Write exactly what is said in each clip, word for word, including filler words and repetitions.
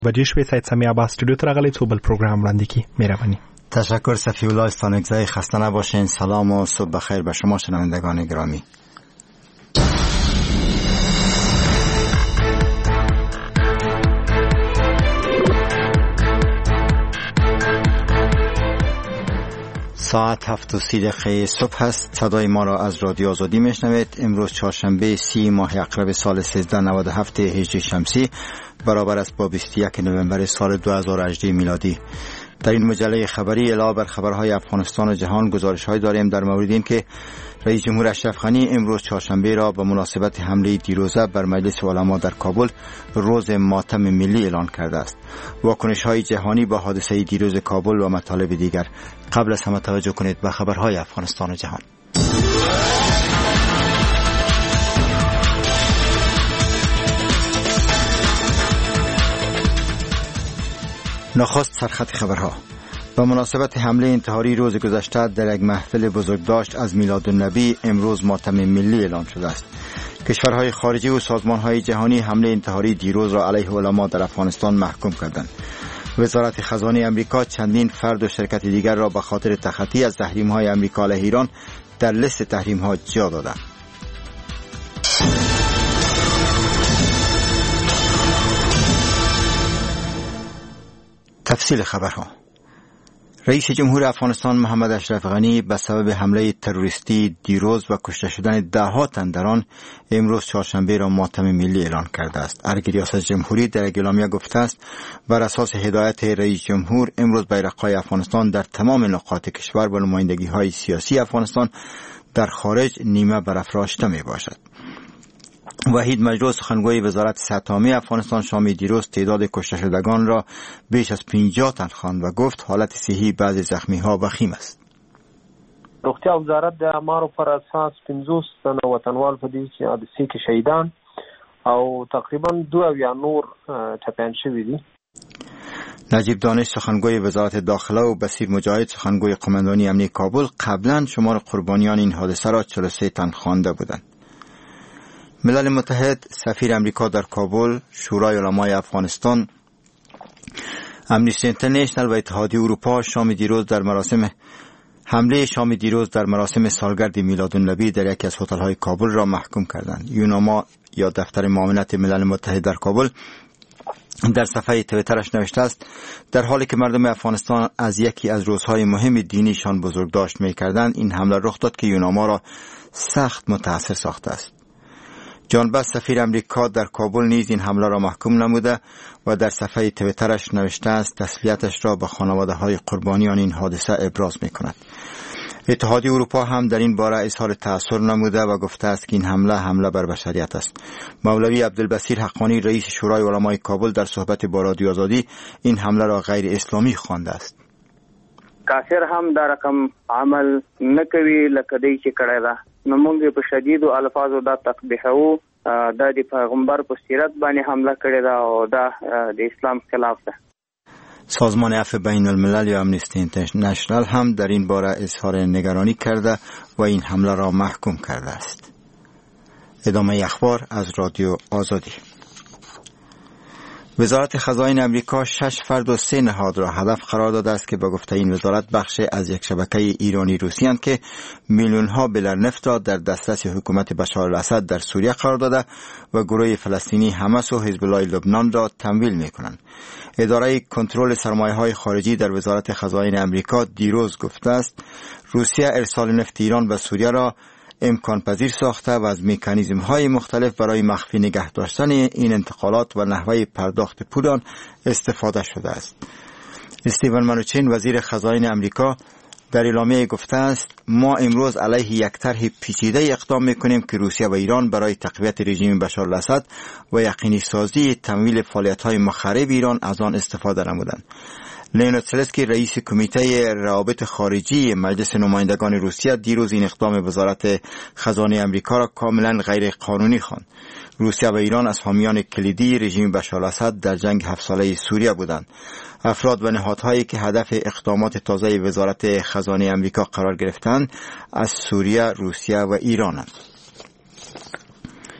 بدیش به سایت سمی عباس استودیو ترغلی تو بل پروگرام وړاندې کی مهربانی. تشکر صفی الله استانکزی. خسته نباشین. سلام و صبح بخیر به شما شنوندگان گرامی. ساعت هفت و سی دقیقه صبح است. صدای ما را از رادیو آزادی میشنوید. امروز چهارشنبه سی ماه اقرب سال سیزده نود و هفت هجری شمسی برابر است با بیست و یک نوامبر سال دو هزار و هجده میلادی. در این مجله خبری علاوه بر خبرهای افغانستان و جهان گزارش‌های داریم در مورد این که رئیس جمهور اشرف غنی امروز چهارشنبه را به مناسبت حمله دیروزه بر مجلس علما در کابل روز ماتم ملی اعلان کرده است. واکنش‌های جهانی با حادثه دیروز کابل و مطالب دیگر. قبل از همه توجه کنید به خبرهای افغانستان و جهان. نخست سرخط خبرها. به مناسبت حمله انتحاری روز گذشته در یک محفل بزرگداشت از میلادالنبی امروز ماتم ملی اعلان شده است. کشورهای خارجی و سازمانهای جهانی حمله انتحاری دیروز را علیه علما در افغانستان محکوم کردند. وزارت خزانه امریکا چندین فرد و شرکت دیگر را به خاطر تخطی از تحریم‌های امریکا علیه ایران در لیست تحریم‌ها جا داده. تفصیل خبرها. رئیس جمهور افغانستان محمد اشرف غنی به سبب حمله تروریستی دیروز و کشته شدن ده ها تن در آن امروز چهارشنبه را ماتم ملی اعلان کرده است. ارگ ریاست جمهوری در اعلامیه گفته است بر اساس هدایت رئیس جمهور امروز بیرق‌های افغانستان در تمام نقاط کشور و نمایندگی‌های سیاسی افغانستان در خارج نیمه برافراشته می باشد. وحید مجروح سخنگوی وزارت صحت عامه افغانستان شام دیروز تعداد کشته شدگان را بیش از پنجاه تن خواند و گفت حالت صحی بعضی زخمی‌ها وخیم است. روغتیا وزارت د امارو پر اساس پنځوس تنه وطنوال په دې حادثې کې شهیدان او تقریبا دو اویا نور ټپیان شوي دي. نجیب دانش سخنگوی وزارت داخله و بصیر مجاهد سخنگوی قماندانی امنیه کابل قبلا شمار قربانیان این حادثه را چهل و سه تن خوانده بودند. ملل متحد، سفیر امریکا در کابل، شورای علمای افغانستان، امنیستی اینترنشنال و اتحادیه اروپا شام دیروز در مراسم حمله شام دیروز در مراسم سالگرد میلادالنبی در یکی از هتل‌های کابل را محکوم کردند. یوناما یا دفتر معاونت ملل متحد در کابل در صفحه توییترش نوشته است در حالی که مردم افغانستان از یکی از روزهای مهم دینیشان بزرگداشت می‌کردند این حمله رخ داد که یوناما را سخت متاثر ساخته است. جان بس سفیر امریکا در کابل نیز این حمله را محکوم نموده و در صفحه توییترش نوشته است تسلیتش را به خانواده های قربانیان این حادثه ابراز می کند. اتحادیه اروپا هم در این باره اظهار تأثیر نموده و گفته است که این حمله حمله بر بشریت است. مولوی عبدالبصیر حقانی رئیس شورای علمای کابل در صحبت با رادیو آزادی این حمله را غیر اسلامی خوانده است. کافر هم در رقم عمل نکوي لکه دی چې کړی ده نو موږ په شدید الفاظو دا تقبیحو دا د پیغمبر په سیرت باندې حمله کړې ده او دا د اسلام خلاف ده. سازمان عفو بین الملل یا امنیستی اینترنشنال هم در این باره اظهار نگرانی کرده و این حمله را محکوم کرده است. ادامه اخبار از رادیو آزادی. وزارت خزائن امریکا شش فرد و سه نهاد را هدف قرار داده است که به گفته این وزارت بخش از یک شبکه ایرانی روسی اند که میلیون ها بلر نفت را در دسترس حکومت بشار الاسد در سوریه قرار داده و گروه فلسطینی حماس و حزب الله لبنان را تمویل می‌کنند. اداره کنترل سرمایه‌های خارجی در وزارت خزائن امریکا دیروز گفته است روسیه ارسال نفت ایران به سوریه را امکان پذیر ساخته و از مکانیزم های مختلف برای مخفی نگه داشتن این انتقالات و نحوه پرداخت پول آن استفاده شده است. استیون منوچین وزیر خزائن امریکا در اعلامیه گفته است ما امروز علیه یک طرح پیچیده اقدام میکنیم که روسیه و ایران برای تقویت رژیم بشار الاسد و یقینی سازی تمویل فعالیت های مخرب ایران از آن استفاده نمودند. لئونید سلسکی رئیس کمیته روابط خارجی مجلس نمایندگان روسیه دیروز این اقدام وزارت خزانه امریکا را کاملا غیر قانونی خواند. روسیه و ایران از حامیان کلیدی رژیم بشار الاسد در جنگ هفت ساله سوریه بودند. افراد و نهادهایی که هدف اقدامات تازه وزارت خزانه امریکا قرار گرفتند از سوریه، روسیه و ایرانند.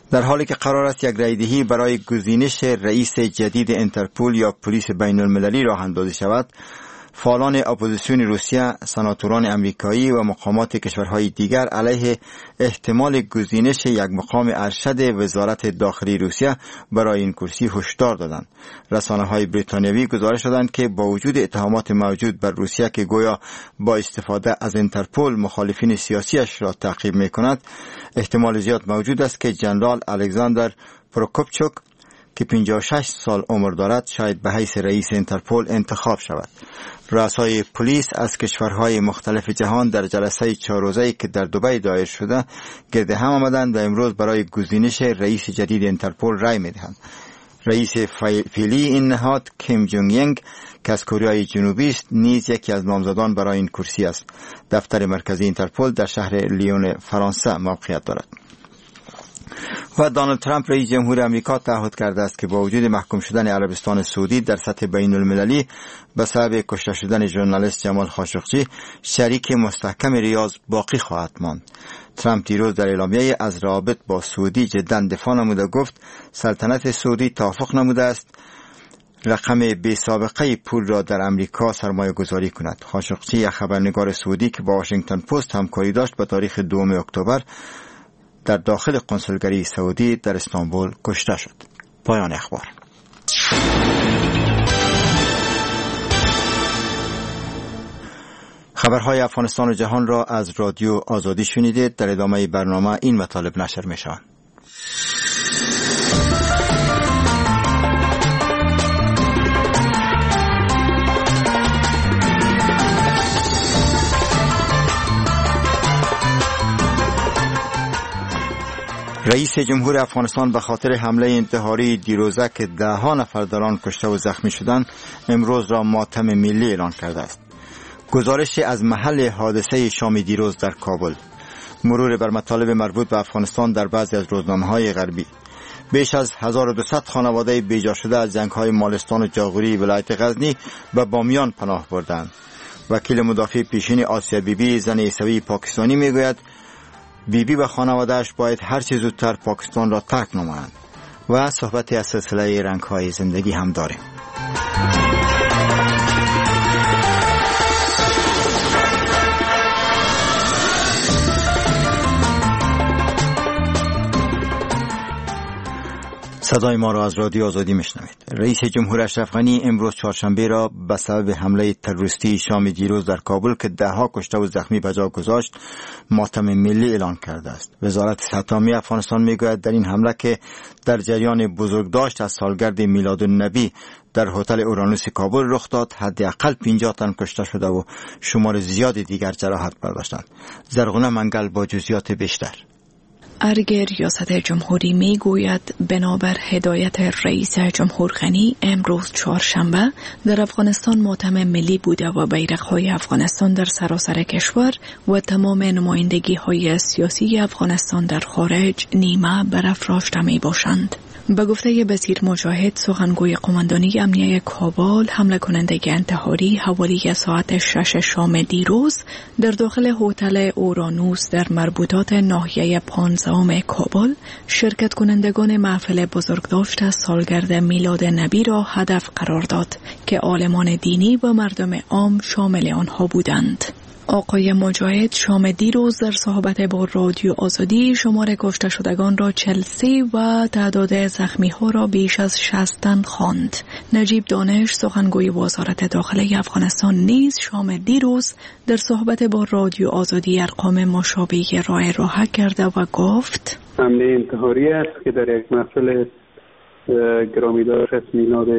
در حالی که قرار است یک رایدهی برای گزینش رئیس جدید انترپول یا پلیس بین المللی راه اندازی شود، فعالان اپوزیسیون روسیه، سناتوران امریکایی و مقامات کشورهای دیگر علیه احتمال گزینش یک مقام ارشد وزارت داخلی روسیه برای این کرسی هشدار دادند. رسانه‌های بریتانیایی گزارش دادند که با وجود اتهامات موجود بر روسیه که گویا با استفاده از انترپول مخالفین سیاسیش را تعقیب می‌کند، احتمال زیاد موجود است که جنرال الکساندر پروکوپچوک که پنجاه و شش سال عمر دارد شاید به حیث رئیس انترپول انتخاب شود. رؤسای پلیس از کشورهای مختلف جهان در جلسه چهار روزه‌ای که در دبی دایر شده گرد هم آمدند و امروز برای گزینش رئیس جدید انترپول رای می‌دهند. رئیس فعلی این نهاد کیم جونگ ینگ که از کره جنوبی است نیز یکی از نامزدان برای این کرسی است. دفتر مرکزی انترپول در شهر لیون فرانسه موقعیت دارد. و دونالد ترامپ رئیس جمهور امریکا تعهد کرده است که با وجود محکوم شدن عربستان سعودی در سطح بین المللی به سبب کشته شدن ژورنالیست جمال خاشقچی شریک مستحکم ریاض باقی خواهد ماند. ترامپ دیروز در اعلامیه از روابط با سعودی جداً دفاع نموده گفت سلطنت سعودی توافق نموده است رقم بی سابقه پول را در امریکا سرمایه گذاری کند. خاشقچی یک خبرنگار سعودی که با واشنگتن پست همکاری داشت به تاریخ دوم اکتبر در داخل کنسولگری سعودی در استانبول کشته شد. پایان اخبار. خبرهای افغانستان و جهان را از رادیو آزادی شنیدید. در ادامه برنامه این مطالب نشر می شوند. رئیس جمهور افغانستان به خاطر حمله انتحاری دیروزه که ده ها نفر در آن کشته و زخمی شدند امروز را ماتم ملی اعلان کرده است. گزارش از محل حادثه شام دیروز در کابل، مرور بر مطالب مربوط به افغانستان در بعضی از روزنامه‌های غربی، بیش از هزار و دویست خانواده بیجا شده از جنگ‌های مالستان و جاغوری ولایت غزنی به بامیان پناه بردند. وکیل مدافع پیشین آسیا بیبی زن عیسوی پاکستانی میگوید بیبی بی و خانواده‌اش باید هر چه زودتر پاکستان را ترک نمایند. و صحبت از سلسله رنگ‌های زندگی هم داریم. صدای ما را از رادیو آزادی میشنوید. رئیس جمهور اشرف غنی امروز چهارشنبه را به سبب حمله تروریستی شام دیروز در کابل که ده ها کشته و زخمی به جا گذاشت ماتم ملی اعلان کرده است. وزارت صحت عامه افغانستان میگوید در این حمله که در جریان بزرگداشت از سالگرد میلادالنبی در هتل اورانوس کابل رخ داد حداقل پنجاه تن کشته شده و شمار زیادی دیگر جراحت برداشتند. زرغونه منگل با جزئیات بیشتر. ارگ ریاست جمهوری می گوید بنابر هدایت رئیس جمهور غنی امروز چهارشنبه در افغانستان ماتم ملی بوده و بیرق‌های افغانستان در سراسر کشور و تمام نمایندگی‌های سیاسی افغانستان در خارج نیمه برافراشته می باشند. به گفته بصیر مجاهد سخنگوی قماندانی امنیه کابل، حمله کننده انتحاری حوالی ساعت شش شام دیروز در داخل هتل اورانوس در مربوطات ناحیه پانزدهم کابل شرکت کنندگان محفل بزرگداشت از سالگرد میلاد نبی را هدف قرار داد که عالمان دینی و مردم عام شامل آنها بودند. آقای مجاهد شام دیروز در صحبت با رادیو آزادی شمار کشته شدگان را چهل و سه و تعداد زخمی ها را بیش از شصت تن خواند. نجیب دانش سخنگوی وزارت داخله افغانستان نیز شام دیروز در صحبت با رادیو آزادی ارقام مشابهی را ارائه کرده و گفت حمله انتحاری است که در یک محفل گرامیداشت میلاد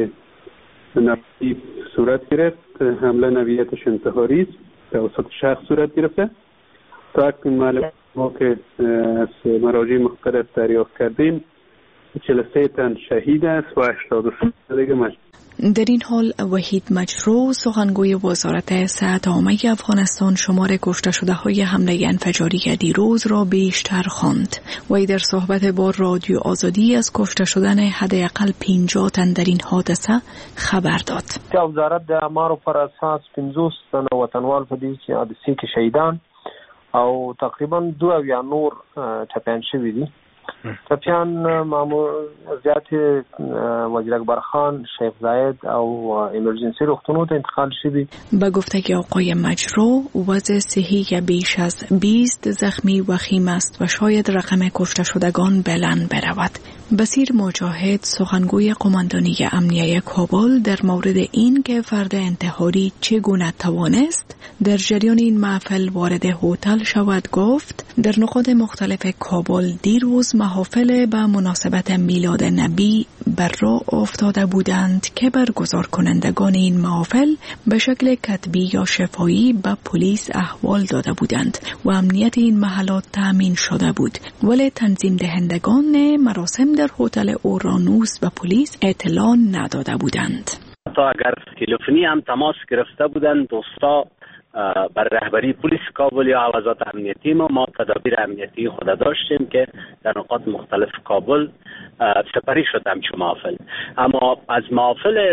نبی صورت گرفت. حمله نوعیتش انتحاری است، توسط شخص صورت گرفته. تا اکنون معلومات ما که از مراجع مختلف دریافت کردیم چهل و سه تن شهید است و هشتاد و سه دیگه مجروح. در این حال وحید مجروح سخنگوی وزارت صحت عامه افغانستان شمار کشته شده های حمله انفجاری دیروز را بیشتر خواند. وی در صحبت با رادیو آزادی از کشته شدن حداقل پنجاه تن در این حادثه خبر داد. وزارت د امارو پر اساس پنځوس تنه وطنوال په دې حادثه کې شهیدان او تقریبا دو اویا نور ټپیان شوي دي. ټپیان ماموریت وزیر اکبر خان، شیخ زاید او ایمرجنسی روغتونو ته انتقال شوی. به گفته آقای مجرو وضع صحی بیش از بیست زخمی وخیم است و شاید رقم کشته شدگان بلند برود. بصیر مجاهد سخنگوی قماندانی امنیه کابل در مورد این که فرد انتحاری چگونه توانست در جریان این محفل وارد هتل شود گفت در نقاط مختلف کابل دیروز محافل به مناسبت میلاد نبی بر راه افتاده بودند که برگزار کنندگان این محافل به شکل کتبی یا شفاهی به پلیس احوال داده بودند و امنیت این محلات تأمین شده بود، ولی تنظیم دهندگان مراسم در هتل اورانوس و پلیس اطلاع نداده بودند. تا اگر تلفنی هم تماس گرفته بودند دوستا بر رهبری پلیس کابل یا عوضات امنیتی ما ما تدابیر امنیتی خود داشتیم که در نقاط مختلف کابل سپری شد همچون محافل. اما از محافل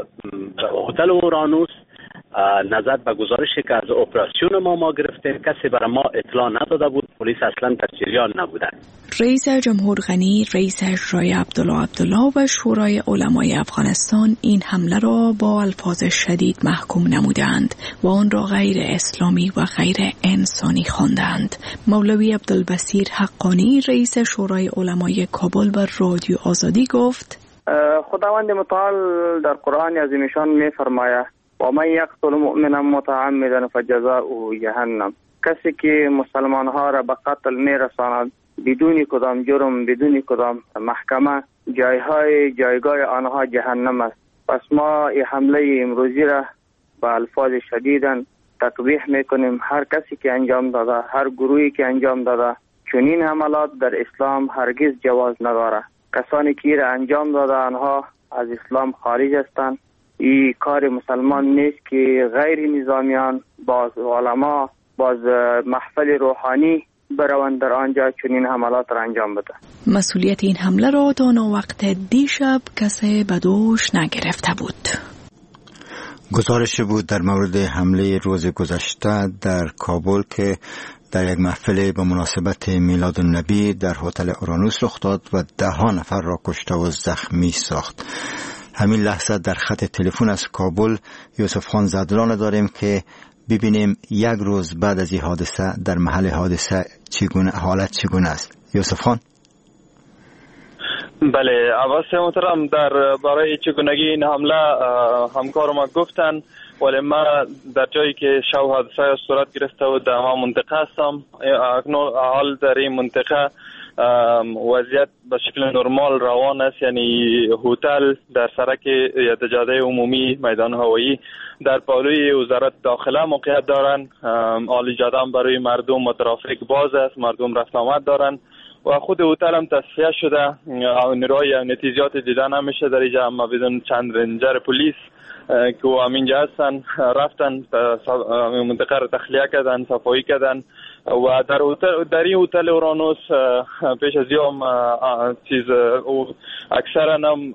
هتل اورانوس نظر به گزارشی که از اپراسیون ما ما گرفتیم کسی برای ما اطلاع نداده بود، پلیس اصلا در جریان نبودند. رئیس جمهور غنی، رئیس اجرایی عبدالله عبدالله و شورای علمای افغانستان این حمله را با الفاظ شدید محکوم نمودند و آن را غیر اسلامی و غیر انسانی خواندند. مولوی عبدالبصیر حقانی، رئیس شورای علمای کابل و رادیو آزادی گفت خداوند متعال در قرآن عظیم شان می‌فرماید و من یقتل مؤمنا متعمدا فجزاؤه جهنم. کسی که مسلمان ها را به قتل میرساند بدون کدام جرم، بدون کدام محکمه، جایهای جایگاه آنها جهنم است. پس ما این حمله امروزی را با الفاظ شدیداً تقبیح میکنیم. هر کسی که انجام داده، هر گروهی که انجام داده چنین حملات در اسلام هرگز جواز نداره. کسانی که را انجام داده آنها از اسلام خارج هستند. این کار مسلمان نیست که غیر نظامیان باز علما باز محفل روحانی بروند در آنجا چنین حملات را انجام بده. مسئولیت این حمله را تا وقت دیشب کسی به دوش نگرفته بود. گزارش بود در مورد حمله روز گذشته در کابل که در یک محفل به مناسبت میلاد النبی در هتل اورانوس رخ داد و ده ها نفر را کشته و زخمی ساخت. همین لحظه در خط تلفن از کابل یوسف خان زدران داریم که ببینیم یک روز بعد از این حادثه در محل حادثه چگونه حالت چگونه است. یوسف خان. بله، عباس محترم، در برای چگونگی این حمله همکار ما گفتن، ولی ما در جایی که شب حادثه صورت گرفته و در ما منطقه هستم. اکنون حال در این منطقه وضعیت به شکل نرمال روان است، یعنی هتل در سرک یا جاده عمومی میدان هوایی در پالوی وزارت داخله موقعیت دارند. عالی جاده برای مردم و ترافیک باز است، مردم رفت آمد دارند و خود هتل هم تصفیه شده. نیروهای امنیتی زیاد دیدن نمیشه در اینجا، اما بدون چند رنجر پلیس که همینجا هستن رفتن منطقه را تخلیه کردن، صفایی کردن و در هتل در این هتل اورانوس پیش از یوم چیز اکثرا هم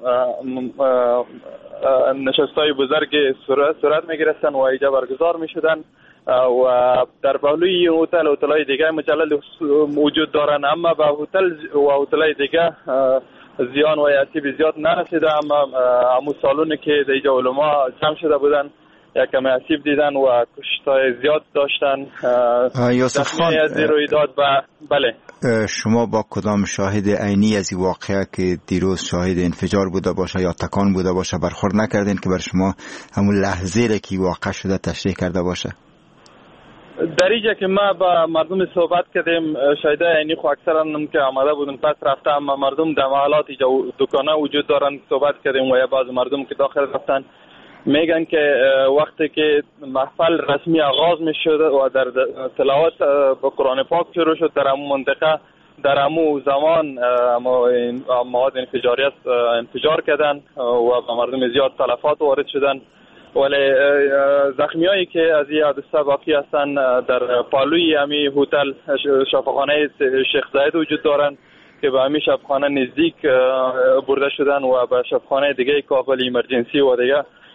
نشستای بزرگ صورت صورت میگرفتن و اینجا برگزار میشدن و در پهلوی هتل هتل‌های دیگه مجلل موجود دارن، اما به هتل و هتل‌های دیگه زیان و آسیب زیاد نرسیده. اما همون سالونی که در اینجا علما جمع شده بودن یک کمی آسیب دیدن و کشتای زیاد داشتن. یوسف خان، رویداد و بله، شما با کدام شاهد عینی از این واقعه که دیروز شاهد انفجار بوده باشه یا تکان بوده باشه برخورد نکردین که بر شما همون لحظه را که واقع شده تشریح کرده باشه؟ در اینجا که ما با مردم صحبت کردیم، شاهده عینی خو اکثرا هم که آمده بودن پس رفته، اما مردم در محلات اینجا دکانه وجود دارن صحبت کردیم و یا بعض مردم که داخل رفتن میگن که وقتی که محفل رسمی آغاز می شد و در تلاوت با قرآن پاک شروع شد در همون منطقه، در همون زمان مواد انفجاری است انفجار کردن و با مردم زیاد تلفات وارد شدن. ولی زخمی هایی که از این حادثه باقی هستن در پالوی همی هتل شفاخانه شیخ زاید وجود دارن که به همین شفاخانه نزدیک برده شدن و به شفاخانه دیگه کابل ایمرجنسی و دیگه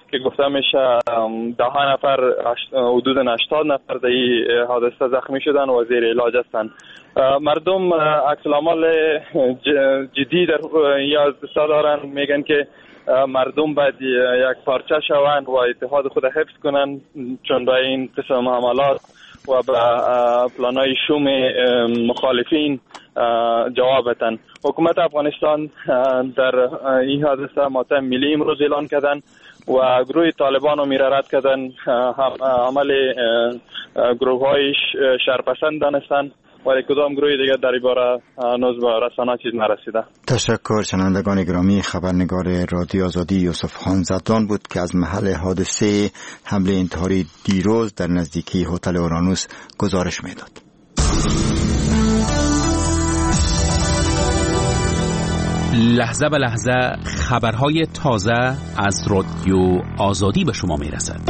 که گفته میشه ده نفر حدود هشتاد نفر در این حادثه زخمی شدن و زیر علاج هستند. مردم عکس العمل جدی در یا دارن، میگن که مردم باید یک پارچه شوند و اتحاد خود حفظ کنند، چون به این قسم حملات و به پلانهای شوم مخالفین جواب بدن. حکومت افغانستان در این حادثه ماتم ملی امروز اعلان کردن و گروه طالبان رو میرارت کردن، عمل گروه های شرپسند دانستن، ولی کدام گروه دیگر در این باره هنوز به رسانه چیز نرسیده. تشکر. شنوندگان گرامی، خبرنگار رادیو آزادی یوسف خان زدان بود که از محل حادثه حمله انتحاری دیروز در نزدیکی هتل اورانوس گزارش میداد. لحظه به لحظه خبرهای تازه از رادیو آزادی به شما میرسد.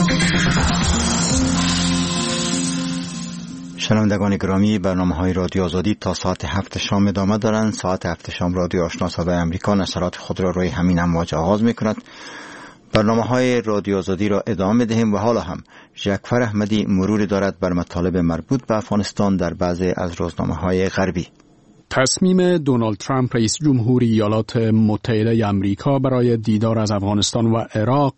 شنوندگان گرامی، برنامه‌های رادیو آزادی تا ساعت هفت شام ادامه دارند. ساعت هفت شام رادیو آشنا صدای امریکا نشرات خود را روی همین امواج آغاز می‌کند. برنامه‌های رادیو آزادی را ادامه می‌دهیم و حالا هم جعفر احمدی مروری دارد بر مطالب مربوط به افغانستان در بعضی از روزنامه‌های غربی. تصمیم دونالد ترامپ رئیس جمهور ایالات متحده آمریکا برای دیدار از افغانستان و عراق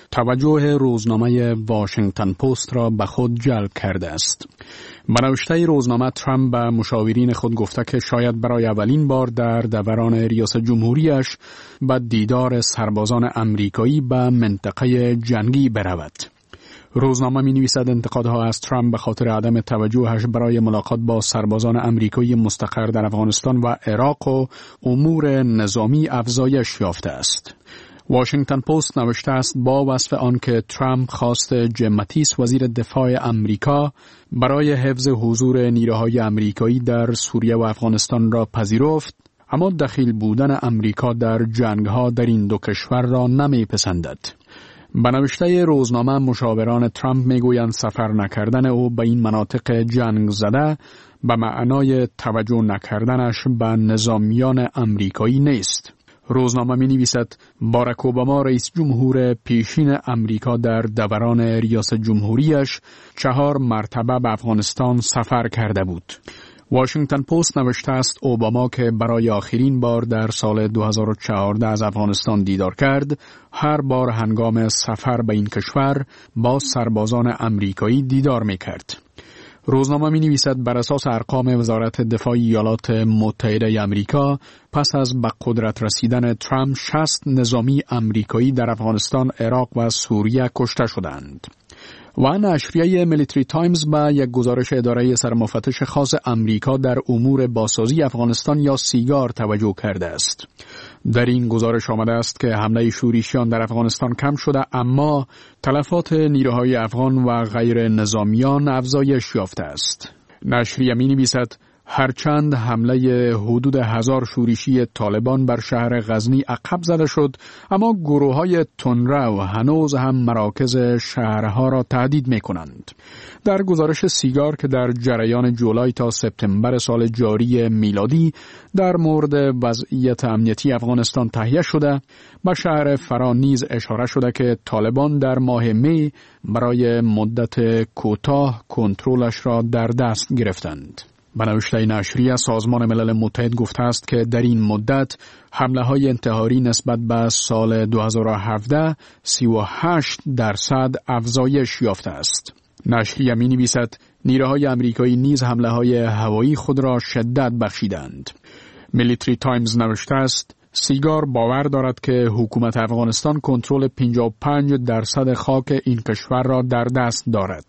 توجه روزنامه واشنگتن پست را به خود جلب کرده است. به نوشته روزنامه، ترامپ به مشاورین خود گفته که شاید برای اولین بار در دوران ریاست جمهوریش به دیدار سربازان آمریکایی به منطقه جنگی برود. روزنامه می نویسد انتقادها از ترامپ به خاطر عدم توجهش برای ملاقات با سربازان آمریکایی مستقر در افغانستان و عراق و امور نظامی افزایش یافته است. واشنگتن پست نوشته است با وصف آن که ترامپ خواست جیم ماتیس وزیر دفاع آمریکا برای حفظ حضور نیروهای آمریکایی در سوریه و افغانستان را پذیرفت، اما دخیل بودن آمریکا در جنگ‌ها در این دو کشور را نمی‌پسندد. به نوشته روزنامه، مشاوران ترامپ میگویند سفر نکردن او به این مناطق جنگ زده به معنای توجه نکردنش به نظامیان آمریکایی نیست. روزنامه می نویسد باراک اوباما رئیس جمهور پیشین آمریکا در دوران ریاست جمهوریش چهار مرتبه به افغانستان سفر کرده بود. واشنگتن پست نوشته است اوباما که برای آخرین بار در سال دو هزار و چهارده از افغانستان دیدار کرد، هر بار هنگام سفر به این کشور با سربازان آمریکایی دیدار می‌کرد. روزنامه می نویسد بر اساس ارقام وزارت دفاع ایالات متحده آمریکا، پس از به قدرت رسیدن ترامپ شصت نظامی آمریکایی در افغانستان، عراق و سوریه کشته شدند. و نشریه میلیتری تایمز به یک گزارش اداره سرمفتش خاص آمریکا در امور بازسازی افغانستان یا سیگار توجه کرده است. در این گزارش آمده است که حمله شورشیان در افغانستان کم شده، اما تلفات نیروهای افغان و غیر نظامیان افزایش یافته است. نشریه می نویسد هرچند حمله حدود هزار شورشی طالبان بر شهر غزنی عقب زده شد، اما گروه‌های تندرو هنوز هم مراکز شهرها را تهدید می‌کنند. در گزارش سیگار که در جریان جولای تا سپتامبر سال جاری میلادی در مورد وضعیت امنیتی افغانستان تهیه شده، به شهر فرا نیز اشاره شده که طالبان در ماه می برای مدت کوتاه کنترلش را در دست گرفتند. به نوشته نشریه، سازمان ملل متحد گفته است که در این مدت حمله‌های انتحاری نسبت به سال دو هزار و هفده سی و هشت درصد افزایش یافته است. نشریه می نویسد نیروهای آمریکایی نیز حمله‌های هوایی خود را شدت بخشیدند. میلیتری تایمز نوشته است سیگار باور دارد که حکومت افغانستان کنترل پنجاه و پنج درصد خاک این کشور را در دست دارد.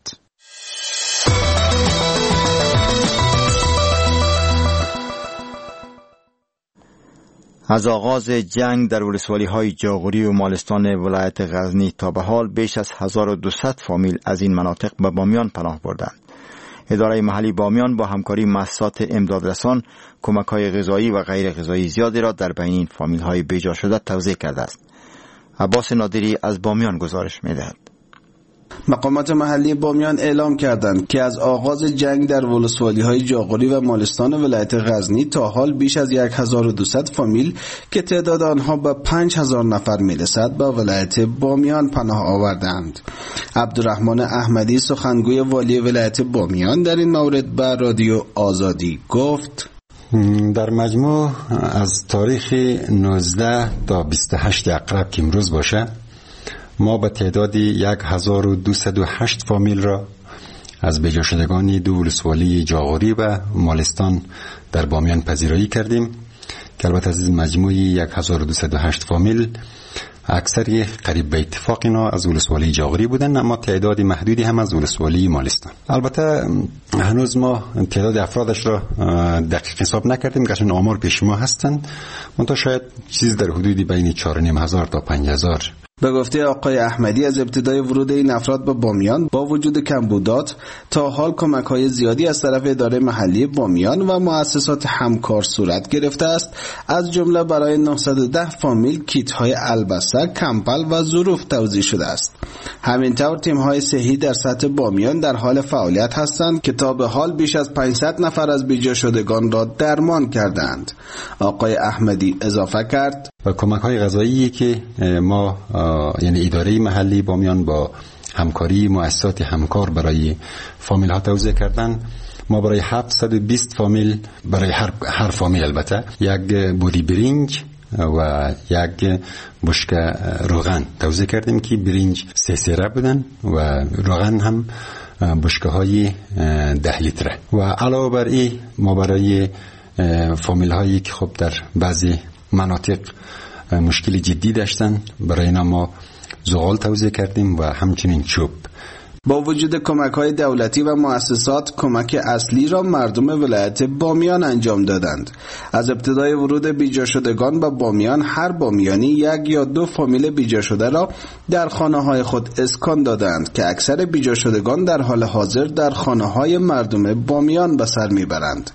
از آغاز جنگ در ولسوالی‌های جاغوری و مالستان ولایت غزنی تا به حال بیش از هزار و دویست فامیل از این مناطق به بامیان پناه بردند. اداره محلی بامیان با همکاری مؤسسات امدادرسان کمک‌های غذایی و غیر غذایی زیادی را در بین این فامیل‌های بیجا شده توزیع کرده است. عباس نادری از بامیان گزارش می‌دهد. مقامات محلی بامیان اعلام کردند که از آغاز جنگ در ولسوالی‌های جاغوری و مالستان ولایت غزنی تا حال بیش از هزار و دویست فامیل که تعداد آنها به پنج هزار نفر میرسد به ولایت بامیان پناه آوردند. عبدالرحمن احمدی سخنگوی والی ولایت بامیان در این مورد به رادیو آزادی گفت: در مجموع از تاریخ نوزده تا بیست و هشت اقرب که امروز باشه، ما به تعدادی هزار و دویست و هشت فامیل را از بجا شدگان دو ولسوالی جاغوری و مالستان در بامیان پذیرایی کردیم که البته از مجموعی هزار و دویست و هشت فامیل اکثری قریب به اتفاق اینا از ولسوالی جاغوری بودن، اما تعداد محدودی هم از ولسوالی مالستان. البته هنوز ما تعداد افرادش را دقیق حساب نکردیم، گرچه آمار پیش ما هستن، منتها شاید چیز در حدودی بین چهار و نیم هزار تا پنج هزار. به گفته آقای احمدی از ابتدای ورود این افراد به بامیان با وجود کمبودات تا حال کمک‌های زیادی از طرف اداره محلی بامیان و مؤسسات همکار صورت گرفته است، از جمله برای نهصد و ده فامیل کیت‌های البسه، کمپل و ظروف توزیع شده است. همینطور تیم‌های صحی در سطح بامیان در حال فعالیت هستند که تا به حال بیش از پانصد نفر از بیجا شدگان را درمان کردند. آقای احمدی اضافه کرد: و کمک‌های غذایی که ما یعنی اداره محلی بامیان با همکاری مؤسسات همکار برای فامیل ها توزیع کردن، ما برای هفتصد و بیست فامیل، برای هر هر فامیل البته یک بوری برنج و یک بشک روغن توزیع کردیم که برنج سه سیره بودن و روغن هم بشکه های ده لیتره. و علاوه بر این ما برای فامیل هایی که خب در بعضی مناطق مشکل جدی داشتن، برای اینا ما زغال توزیع کردیم و همچنین چوب. با وجود کمک‌های دولتی و مؤسسات، کمک اصلی را مردم ولایت بامیان انجام دادند. از ابتدای ورود بیجا شدگان به بامیان، هر بامیانی یک یا دو فامیل بیجا شده را در خانه‌های خود اسکان دادند که اکثر بیجا شدگان در حال حاضر در خانه‌های مردم بامیان به سر میبرند.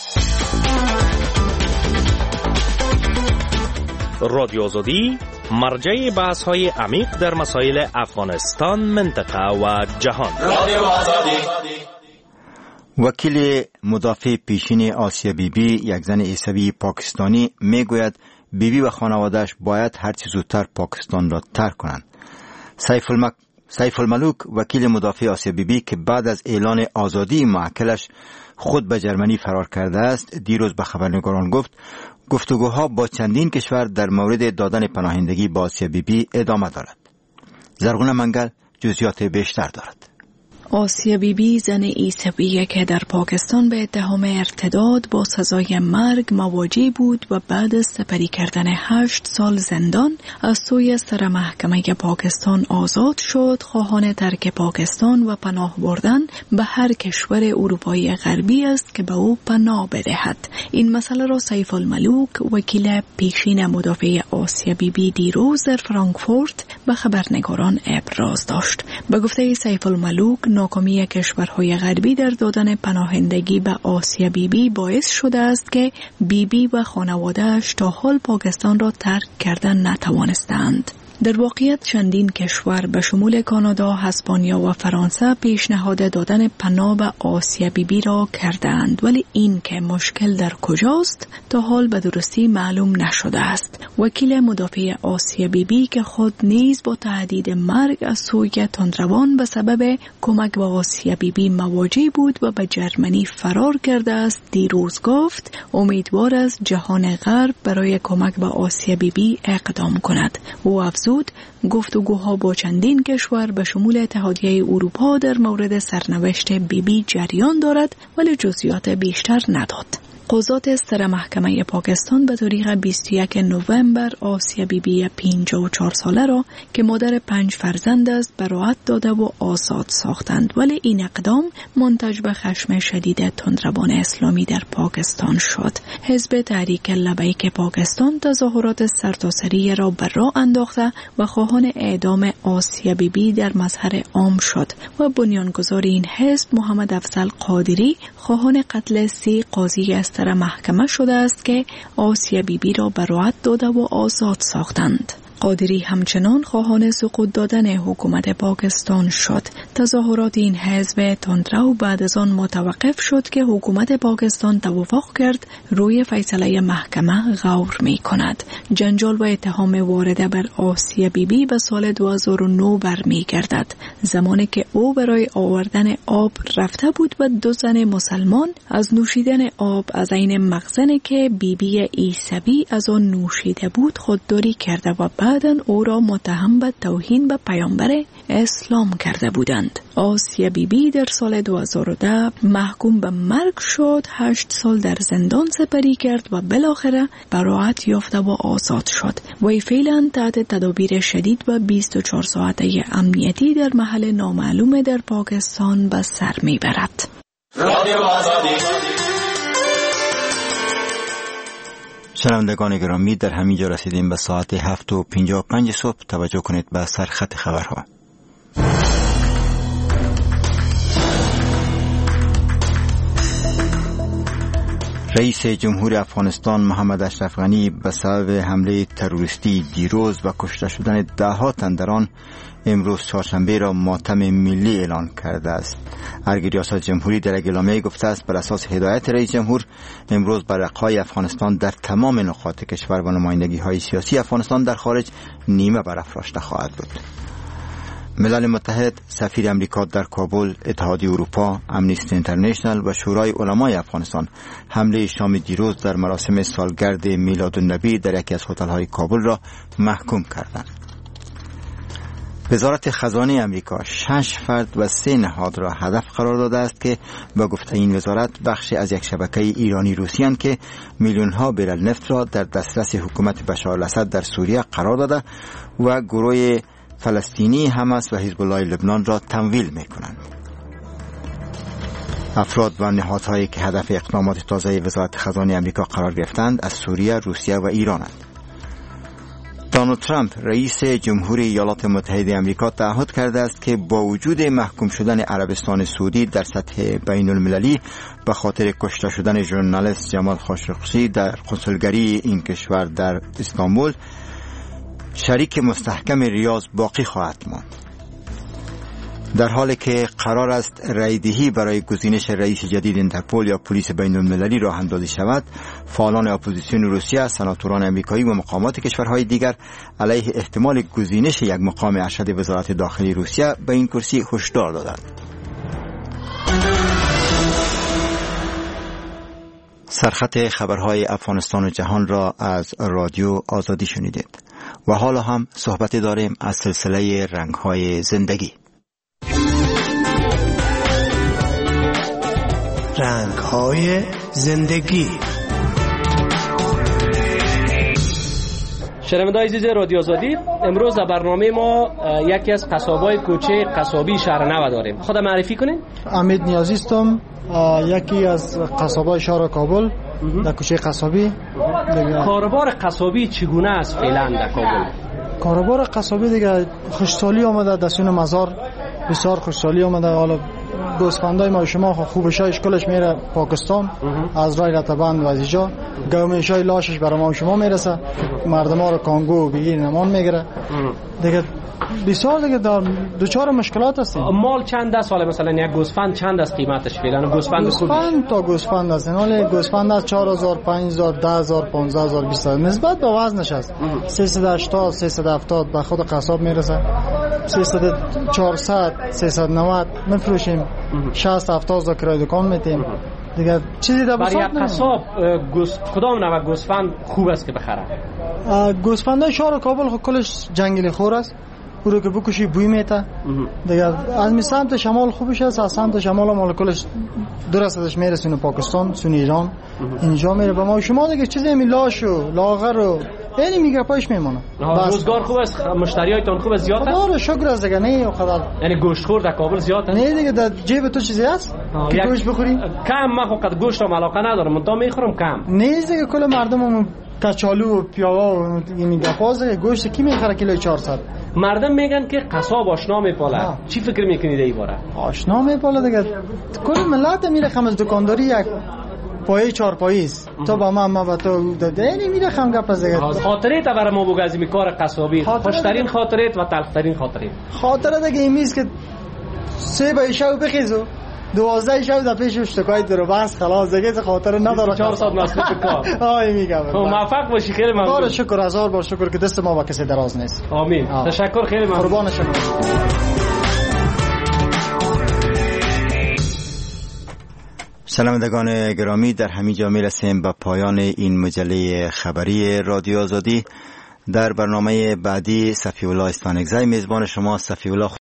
رادیو آزادی مرجع بحث های عمیق در مسائل افغانستان، منطقه و جهان. رادیو آزادی. وکیل مدافع پیشین آسیا بیبی، یک زن عیسوی پاکستانی، میگوید بیبی و خانواده‌اش باید هرچه زودتر پاکستان را ترک کنند. سیف المک سیف الملوک، وکیل مدافع آسیا بیبی که بعد از اعلان آزادی موکلش خود به جرمنی فرار کرده است، دیروز به خبرنگاران گفت گفتگوها با چندین کشور در مورد دادن پناهندگی با آسیا بیبی ادامه دارد. زرغونه منگل جزئیات بیشتر دارد. آسیا بیبی زن عیسویه که در پاکستان به اتهام ارتداد با سزای مرگ مواجه بود و بعد از سپری کردن هشت سال زندان از سوی سر محکمه پاکستان آزاد شد، خواهان ترک پاکستان و پناه بردن به هر کشور اروپایی غربی است که به او پناه بدهد. این مسئله را سیف الملوک، وکیل پیشین مدافع آسیا بیبی، دیروز در فرانکفورت به خبرنگاران ابراز داشت. به گفته سیف الملوک، ناکامی کشورهای غربی در دادن پناهندگی به آسیا بیبی باعث شده است که بیبی و خانواده‌اش تا حال پاکستان را ترک کردن نتوانستند. در واقعیت چندین کشور به شمول کانادا، اسپانیا و فرانسه پیشنهاد دادن پناه به آسیا بیبی را کردند، ولی این که مشکل در کجاست تا حال به درستی معلوم نشده است. وکیل مدافع آسیا بیبی که خود نیز با تهدید مرگ از سوی تندروان به سبب کمک به آسیا بیبی مواجه بود و به جرمنی فرار کرده است، دیروز گفت امیدوار است جهان غرب برای کمک به آسیا بیبی اقدام کند. او افزود گفتگوها با چندین کشور به شمول اتحادیه اروپا در مورد سرنوشت بیبی جریان دارد، ولی جزئیات بیشتر نداد. قضات سر محکمه پاکستان به تاریخ بیست و یکم نوامبر آسیا بیبی پنجاه و چهار ساله را که مادر پنج فرزند است براءت داده و آزاد ساختند، ولی این اقدام منتج به خشم شدید تندروان اسلامی در پاکستان شد. حزب تحریک لبیک پاکستان تظاهرات سرتاسری را بر راه انداخته و خواهان اعدام آسیا بیبی در مظهر عام شد و بنیانگذار این حزب محمد افضل قادری خواهان قتل سی قاضی است در محکمه شده است که آسیا بیبی را براءت داده و آزاد ساختند. قادری همچنان خواهان سقوط دادن حکومت پاکستان شد. تظاهرات این حزب تندرو بعد از آن متوقف شد که حکومت پاکستان توافق کرد روی فیصله محکمه غور می کند. جنجال و اتهام وارده بر آسیه بیبی به سال دو هزار و نه برمی گردد، زمانی که او برای آوردن آب رفته بود و دو زن مسلمان از نوشیدن آب از عین مخزنی که بیبی عیسوی از آن نوشیده بود خودداری کرده و بعداً او را متهم به توهین به پیامبر اسلام کرده بودند. آسیه بیبی در سال دو هزار و ده محکوم به مرگ شد، هشت سال در زندان سپری کرد و بالاخره براءت یافته و آزاد شد. وی فعلا تحت تدابیر شدید و بیست و چهار ساعته امنیتی در محل نامعلوم در پاکستان به سر میبرد. شنوندگان گرامی، در همین جا رسیدیم به ساعت هفت و پنجاه و پنج صبح. توجه کنید به سرخط خبرها. رئیس جمهور افغانستان محمد اشرف غنی به سبب حمله تروریستی دیروز و کشته شدن ده ها تن در آن امروز چهارشنبه را ماتم ملی اعلان کرده است. ارگ ریاست جمهوری در اعلامیه گفته است بر اساس هدایت رئیس جمهور امروز برقای افغانستان در تمام نقاط کشور و نمایندگی های سیاسی افغانستان در خارج نیمه برافراشته خواهد بود. ملل متحد، سفیر امریکا در کابل، اتحادیه اروپا، امنیستی اینترنشنال و شورای علمای افغانستان حمله شام دیروز در مراسم سالگرد میلادالنبی در یکی از هتل‌های کابل را محکوم کردند. وزارت خزانه امریکا شش فرد و سه نهاد را هدف قرار داده است که با گفته این وزارت بخش از یک شبکه ایرانی روسیان که میلیون ها برل نفت را در دسترس حکومت بشار الاسد در سوریه قرار داده و گروه فلسطینی حماس و حزب الله لبنان را تمویل می کنند. افراد و نهادهایی که هدف اقدامات تازه وزارت خزانه امریکا قرار گرفتند از سوریه، روسیه و ایرانند. دونالد ترامپ رئیس جمهوری ایالات متحده آمریکا تعهد کرده است که با وجود محکوم شدن عربستان سعودی در سطح بین المللی به خاطر کشته شدن ژورنالیست جمال خاشقچی در کنسولگری این کشور در استانبول، شریک مستحکم ریاض باقی خواهد ماند. در حالی که قرار است رایدهی برای گزینش رئیس جدید اینترپول یا پلیس بین المللی راه اندازی شود، فعالان اپوزیسیون روسیه، سناتوران آمریکایی و مقامات کشورهای دیگر علیه احتمال گزینش یک مقام ارشد وزارت داخلی روسیه به این کرسی هشدار دادند. سرخط خبرهای افغانستان و جهان را از رادیو آزادی شنیدید و حالا هم صحبت داریم از سلسله رنگ‌های زندگی. رنگ‌های زندگی. شنوندگان عزیز رادیو آزادی، امروز در برنامه ما یکی از قصابای کوچه قصابی شهر نو داریم. خود معرفی کنین؟ امید نیازی هستم، یکی از قصابای شهر کابل در کوچه قصابی. کاروبار قصابی چگونه است فعلا در کابل؟ کاروبار قصابی دیگه خوشحالی آمده، دستون مزار بسیار خوشحالی آمده. حالا گوسفندای ما شما خوبش های اشکالش میره پاکستان از رای رتبند و از اینجا گومیش های لاشش برای ما شما میرسه، مردم ها رو کانگو بگیر نمان میگیره دیگه. بسیار دیگه در دوچار مشکلات هستیم. مال چند است؟ حالا مثلا یک گوسفند چند است قیمتش فعلا؟ گوسفند گوسفند تا گوسفند است، حالا گوسفند از چهار هزار، پنج هزار، ده هزار، پانزده هزار، بیست هزار نسبت به وزنش است. سیصد و هشتاد، سیصد و هفتاد به خود قصاب میرسه. سیصد و چهارصد، سیصد و نود میفروشیم. شصت هفتاد هزار کرایه دکان میتیم دیگه. چیزی در برای یک قصاب گوس کدام نوع گوسفند خوب است که بخره؟ گوسفندای شهر کابل خود کلش جنگلی خور است، او رو که بکشی بوی میته دیگه. از می سمت شمال خوبش است، از سمت شمال هم کلش درست ازش میرسونه پاکستان، سون ایران، اینجا میره به ما شما دیگه. چیزی می لاش و لاغر و یعنی میگه پایش میمونه. روزگار خوب است، مشتریایتون خوب است؟ زیاد است؟ خدا رو شکر است دیگه. نه خدا، یعنی گوشت خور در کابل زیاد است؟ نه دیگه، در جیب تو چیزی هست که گوشت بخوری؟ کم. من فقط گوشت رو علاقه ندارم، من تا میخورم کم. نه دیگه، کل مردم کچالو و پیاوا و این گپازه گوشت کی میخره کیلو چهارصد؟ مردم میگن که قصاب آشنا میپاله، چی فکر میکنید این باره؟ آشنا میپاله دیگه. کل ملت میره خم از دکانداری یک پای چهارپایی است. تو با من ما با تو دادی میره خم گپ از دیگه. خاطره تا برای ما بگو از این کار قصابی. خوشترین خاطره و تلخترین خاطره. خاطره دیگه این است که سه به شب بخیزو دوازده شب در پیش اشتکای درو بس خلاص دیگه خاطره نداره. چهار ساعت مصرف کار. آی میگم. موفق باشی خیلی ممنون. بار شکر هزار بار شکر که دست ما با کسی دراز نیست. آمین. آه. تشکر خیلی ممنون. قربان شما. شنوندگان گرامی، در همین جا میرسیم به پایان این مجله خبری رادیو آزادی. در برنامه بعدی صفی الله استانکزی میزبان شما. صفی الله